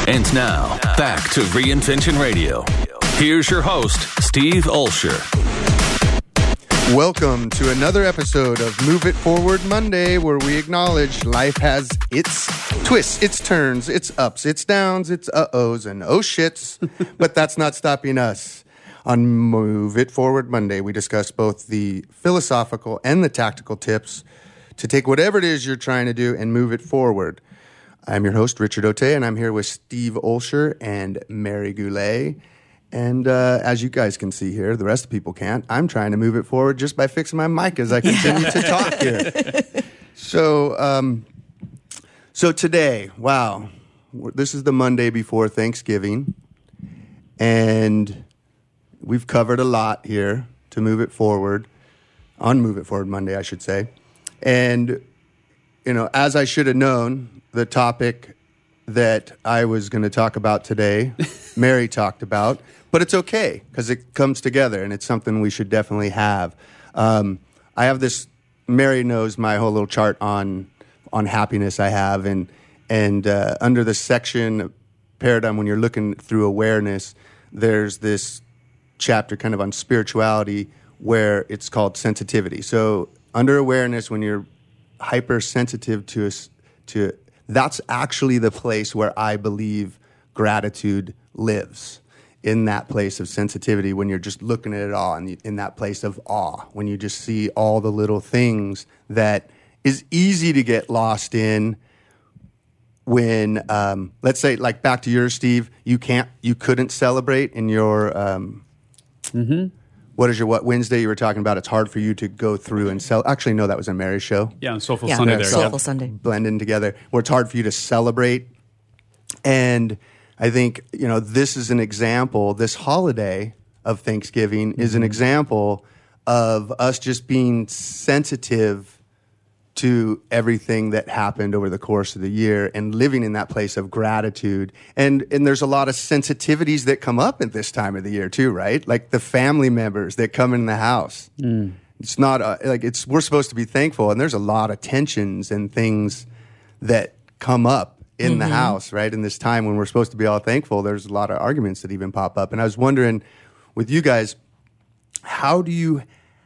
And now, back to Reinvention Radio. Here's your host, Steve Olsher. Welcome to another episode of Move It Forward Monday, where we acknowledge life has its twists, its turns, its ups, its downs, its uh-ohs, and oh shits, but that's not stopping us. On Move It Forward Monday, we discuss both the philosophical and the tactical tips to take whatever it is you're trying to do and move it forward. I'm your host, Richard Otey, and I'm here with Steve Olsher and Mary Goulet. And as you guys can see here, the rest of the people can't. I'm trying to move it forward just by fixing my mic as I continue to talk here. So today, wow, this is the Monday before Thanksgiving, and we've covered a lot here to move it forward, on Move It Forward Monday, I should say. And, you know, as I should have known, the topic that I was going to talk about today, Mary talked about, but it's okay because it comes together and it's something we should definitely have. I have this, Mary knows my whole little chart on happiness I have, and under the section paradigm, when you're looking through awareness, there's this chapter kind of on spirituality where it's called sensitivity. So under awareness, when you're hypersensitive to that's actually the place where I believe gratitude lives, in that place of sensitivity, when you're just looking at it all, and in that place of awe, when you just see all the little things that is easy to get lost in when, let's say, like back to yours, Steve, you couldn't celebrate in your, what Wednesday you were talking about? It's hard for you to go through and sell. Actually, no, that was a Mary's show. Yeah, on Soulful Sunday there. Soulful Sunday. Blending together, where it's hard for you to celebrate. And I think, you know, this is an example, this holiday of Thanksgiving is an example of us just being sensitive to everything that happened over the course of the year and living in that place of gratitude. And there's a lot of sensitivities that come up at this time of the year too, right? Like the family members that come in the house. It's not we're supposed to be thankful, and there's a lot of tensions and things that come up in the house, right? In this time when we're supposed to be all thankful, there's a lot of arguments that even pop up. And I was wondering with you guys, how do you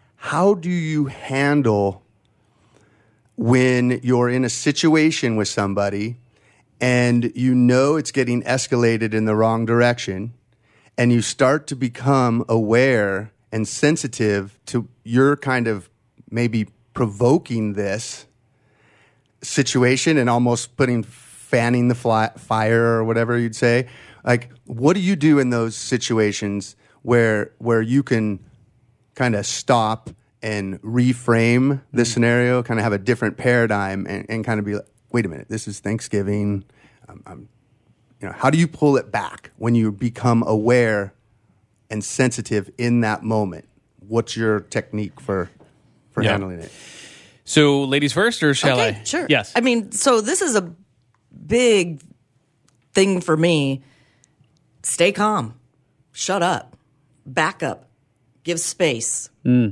handle when you're in a situation with somebody and you know it's getting escalated in the wrong direction, and you start to become aware and sensitive to your kind of maybe provoking this situation and almost fanning the fire or whatever you'd say? Like, what do you do in those situations where you can kind of stop and reframe the scenario, kind of have a different paradigm, and kind of be like, wait a minute, this is Thanksgiving. How do you pull it back when you become aware and sensitive in that moment? What's your technique for handling it? So, ladies first, or shall I? Sure. Yes. I mean, so this is a big thing for me. Stay calm. Shut up. Back up. Give space.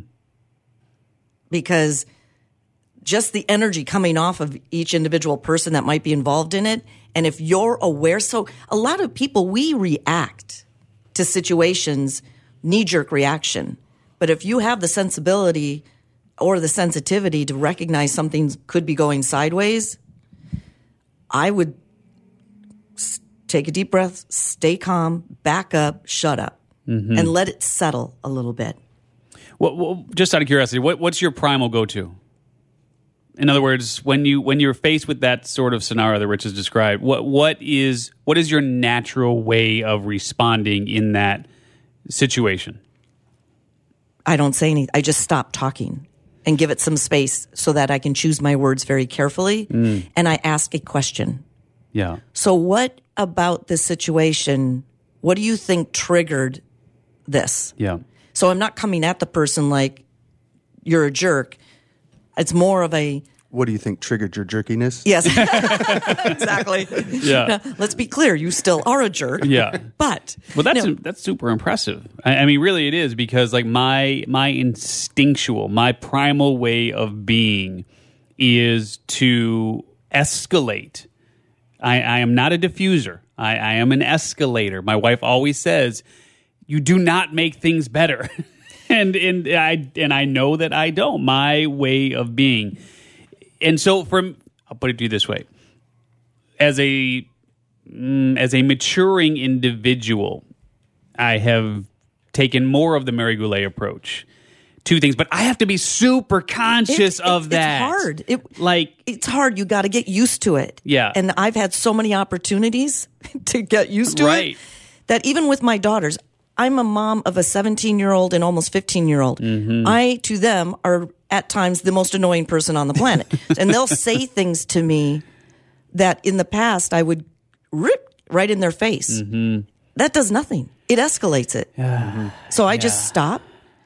Because just the energy coming off of each individual person that might be involved in it, and if you're aware, so a lot of people, we react to situations, knee-jerk reaction. But if you have the sensibility or the sensitivity to recognize something could be going sideways, I would take a deep breath, stay calm, back up, shut up, and let it settle a little bit. Well, just out of curiosity, what's your primal go-to? In other words, when you're faced with that sort of scenario that Rich has described, what is your natural way of responding in that situation? I don't say anything. I just stop talking and give it some space so that I can choose my words very carefully. And I ask a question. Yeah. So what about this situation, what do you think triggered this? Yeah. So I'm not coming at the person like you're a jerk. It's more of a... What do you think triggered your jerkiness? Yes, exactly. Yeah. Now, let's be clear. You still are a jerk. Yeah. But... Well, that's super impressive. I mean, really it is, because like my instinctual, my primal way of being is to escalate. I am not a diffuser. I am an escalator. My wife always says, you do not make things better. and I know that I don't. My way of being. And so I'll put it to you this way. As a maturing individual, I have taken more of the Mary Goulet approach to things, but I have to be super conscious of that. It's hard. It's hard. You got to get used to it. Yeah. And I've had so many opportunities to get used to it that even with my daughters, I'm a mom of a 17-year-old and almost 15-year-old. Mm-hmm. I, to them, are at times the most annoying person on the planet. And they'll say things to me that in the past I would rip right in their face. Mm-hmm. That does nothing. It escalates it. So I just stop,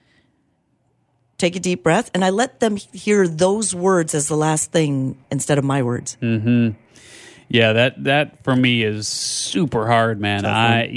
take a deep breath, and I let them hear those words as the last thing instead of my words. Mm-hmm. Yeah, that for me is super hard, man. I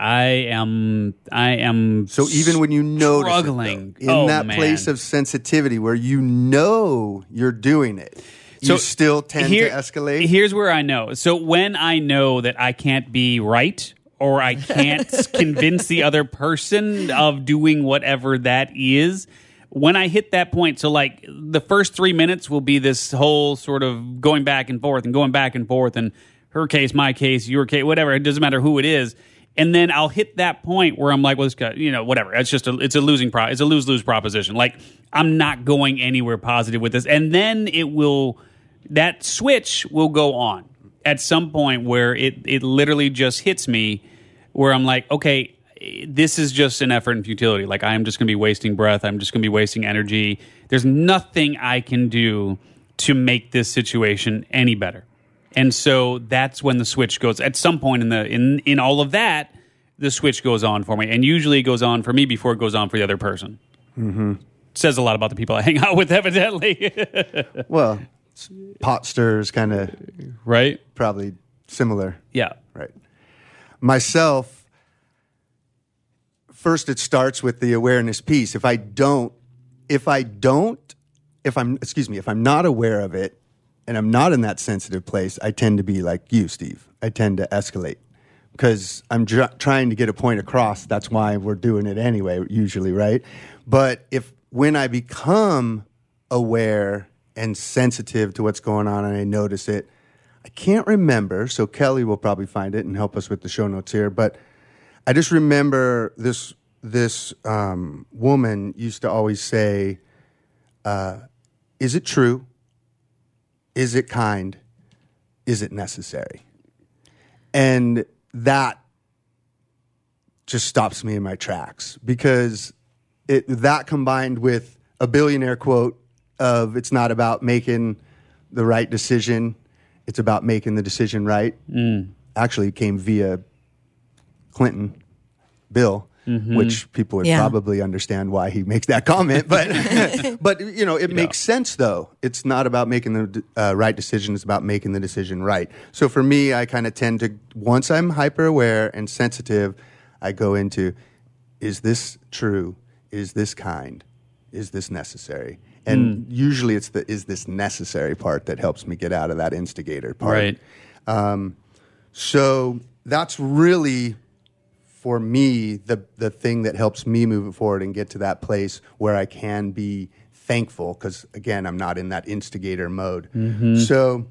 am. So even when you notice struggling it, though, in that place of sensitivity where you know you're doing it, you still tend to escalate. Here's where I know. So when I know that I can't be right, or I can't convince the other person of doing whatever that is, when I hit that point, so like the first 3 minutes will be this whole sort of going back and forth and her case, my case, your case, whatever. It doesn't matter who it is. And then I'll hit that point where I'm like, well, this guy, whatever. It's just it's a lose-lose proposition. Like, I'm not going anywhere positive with this. And then that switch will go on at some point where it literally just hits me where I'm like, okay, this is just an effort and futility. Like, I am just going to be wasting breath. I'm just going to be wasting energy. There's nothing I can do to make this situation any better. And so that's when the switch goes. At some point in all of that, the switch goes on for me. And usually it goes on for me before it goes on for the other person. Mm-hmm. Says a lot about the people I hang out with, evidently. Well, pot stirs kind of... Right? Probably similar. Yeah. Right. Myself... First, it starts with the awareness piece. If I'm not aware of it and I'm not in that sensitive place, I tend to be like you, Steve. I tend to escalate because I'm trying to get a point across. That's why we're doing it anyway, usually, right? But when I become aware and sensitive to what's going on and I notice it, I can't remember, so Kelly will probably find it and help us with the show notes here, but I just remember this woman used to always say, is it true? Is it kind? Is it necessary? And that just stops me in my tracks because that combined with a billionaire quote of it's not about making the right decision, it's about making the decision right. Actually came via Clinton, Bill, which people would probably understand why he makes that comment. But it makes sense, though. It's not about making the right decision. It's about making the decision right. So for me, I kind of tend to, once I'm hyper aware and sensitive, I go into, is this true? Is this kind? Is this necessary? And usually it's the is this necessary part that helps me get out of that instigator part. Right. So that's really, for me, the thing that helps me move forward and get to that place where I can be thankful because, again, I'm not in that instigator mode. Mm-hmm. So,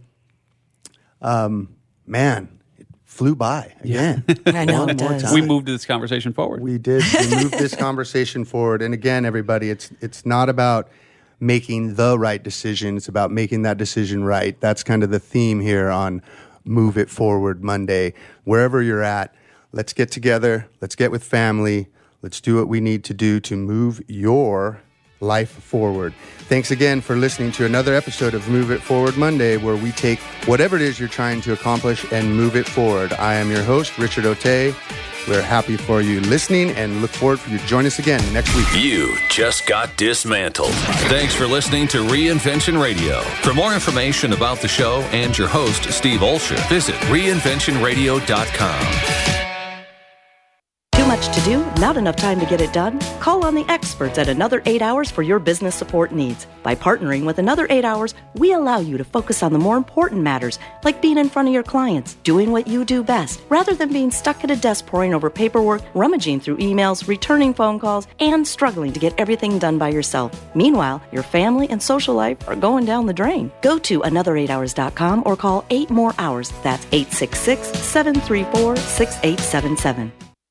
man, it flew by again. I know it does. We moved this conversation forward. We did. We moved this conversation forward. And again, everybody, it's not about making the right decision. It's about making that decision right. That's kind of the theme here on Move It Forward Monday. Wherever you're at, let's get together. Let's get with family. Let's do what we need to do to move your life forward. Thanks again for listening to another episode of Move It Forward Monday, where we take whatever it is you're trying to accomplish and move it forward. I am your host, Richard O'Tay. We're happy for you listening and look forward for you to join us again next week. You just got dismantled. Thanks for listening to Reinvention Radio. For more information about the show and your host, Steve Olsher, visit reinventionradio.com. Too much much to do, not enough time to get it done? Call on the experts at Another 8 Hours for your business support needs. By partnering with Another 8 Hours, we allow you to focus on the more important matters, like being in front of your clients, doing what you do best, rather than being stuck at a desk poring over paperwork, rummaging through emails, returning phone calls, and struggling to get everything done by yourself. Meanwhile, your family and social life are going down the drain. Go to another8hours.com or call 8 more hours. That's 866-734-6877.